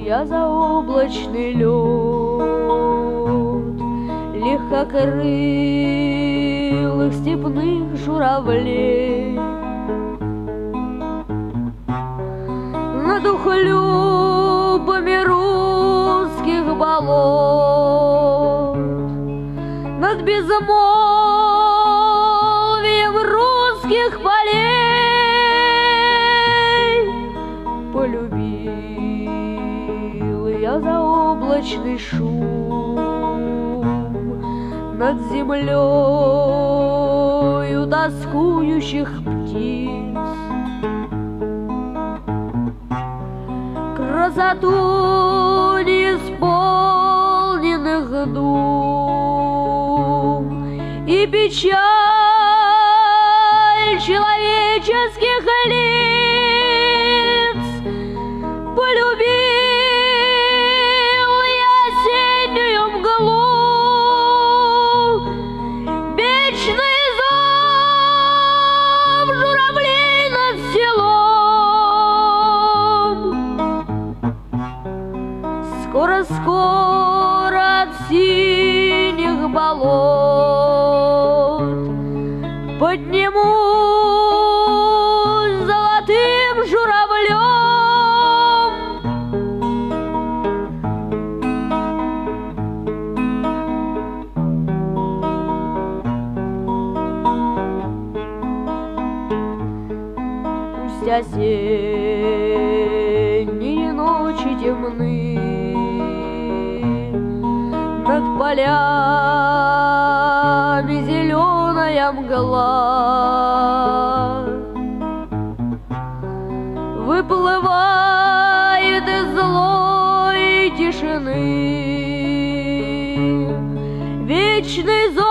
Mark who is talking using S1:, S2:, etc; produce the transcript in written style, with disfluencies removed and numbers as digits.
S1: я заоблачный лед легкокрылых степных журавлей. Над ухлёбами русских болот, над безмолвием русских полей полюбил я заоблачный шум над землею тоскующих птиц. Красоту неисполненных дум и печаль человеческих лиц полюбил я осеннюю мглу, вечный зов журавлей над селом. Скоро-скоро от синих болот поднимусь золотым журавлем. Пусть осенние ночи темны, над полями зеленая мгла, выплывает из злой тишины вечный зов